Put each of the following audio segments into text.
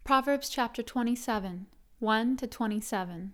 Proverbs chapter 27, 1 to 27.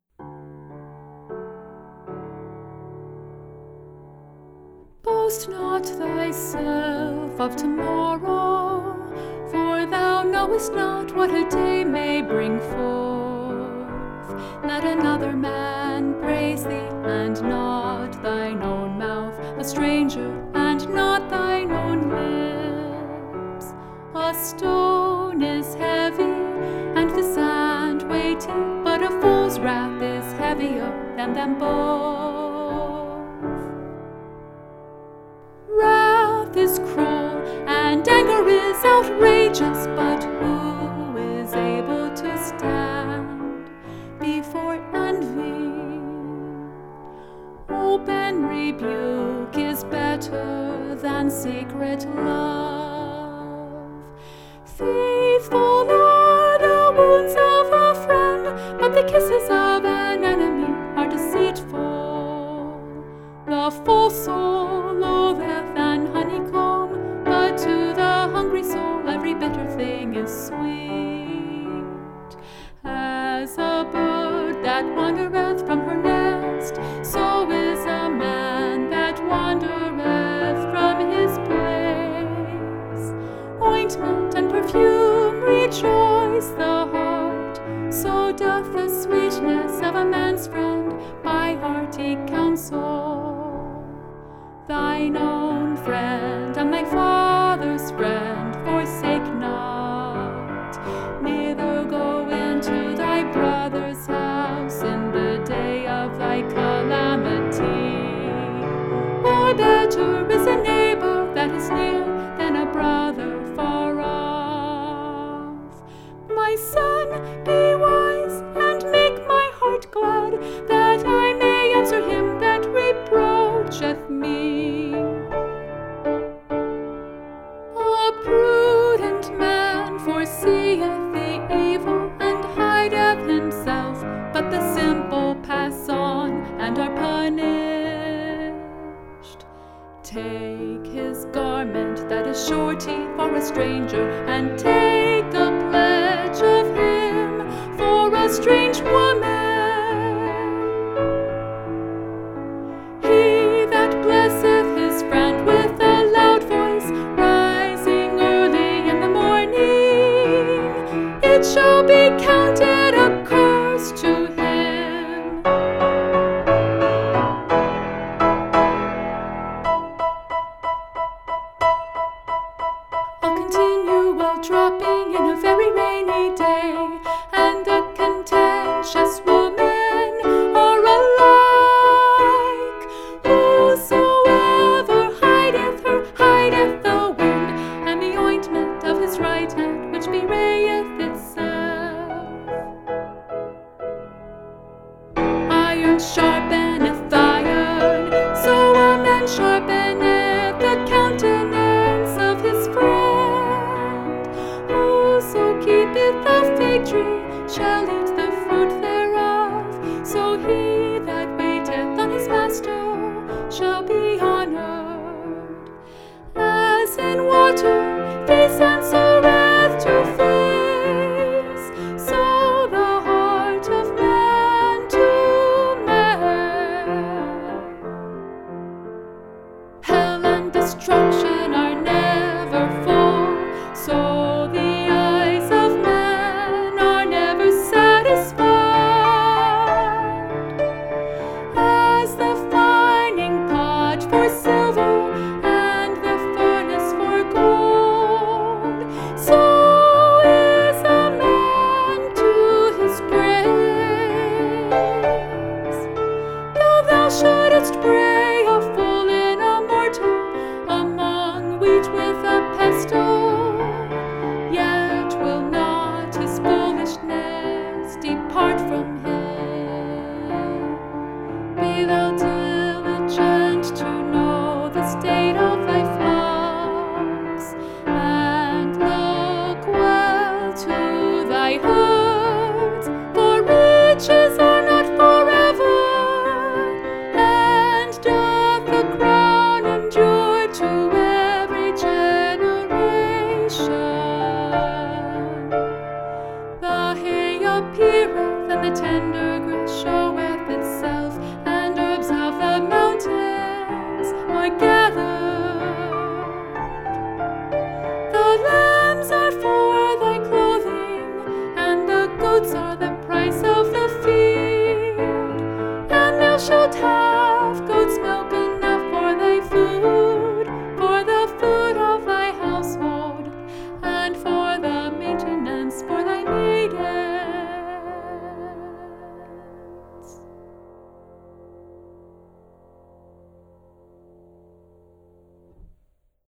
Boast not thyself of tomorrow, for thou knowest not what a day may bring forth. Let another man praise thee, and not thine own mouth, a stranger, and not thine own lips. A stone is heavy, and the sand weighty, but a fool's wrath is heavier than them both. Wrath is cruel, and anger is outrageous, but who is able to stand before envy? Open rebuke is better than secret love. Faithful are the wounds of a friend, but the kisses of an enemy are deceitful. The full soul loatheth an honeycomb, but to the hungry soul every bitter thing is sweet. As a bird that wandereth from her nest, so is a man that wandereth from his place. Ointment and perfume rejoice the heart, so doth the sweetness of a man's friend by hearty counsel. Thine own friend and thy father's friend forsake not, neither go into thy brother's house in the day of thy calamity. For better is a neighbor that is near than a brother far off. My son, be wise, and make my heart glad, that I may answer him that reproacheth me. A prudent man foreseeth the evil, and hideth himself, but the simple pass on, and are punished. Take his garment that is surety for a stranger, and take a pledge of him for a strange woman. He that blesseth his friend with a loud voice, rising early in the morning, it shall be counted a curse to him. A continual dropping in a very rainy day, and a contentious woman are alike. Whosoever hideth her hideth the wind, and the ointment of his right hand which bewrayeth itself. Iron sharpeneth iron, so a man sharpeneth the countenance of his friend. Whoso keepeth the fig tree shall eat the fruit thereof, so he that waiteth on his master shall be honored. As in water face answereth to face, so the heart of man to man. Hell and destruction are never full, so the eyes of man are never satisfied. appeareth, and the tender grass showeth itself, and herbs of the mountains are gathered. The lambs are for thy clothing, and the goats are the price of the field, and thou shalt have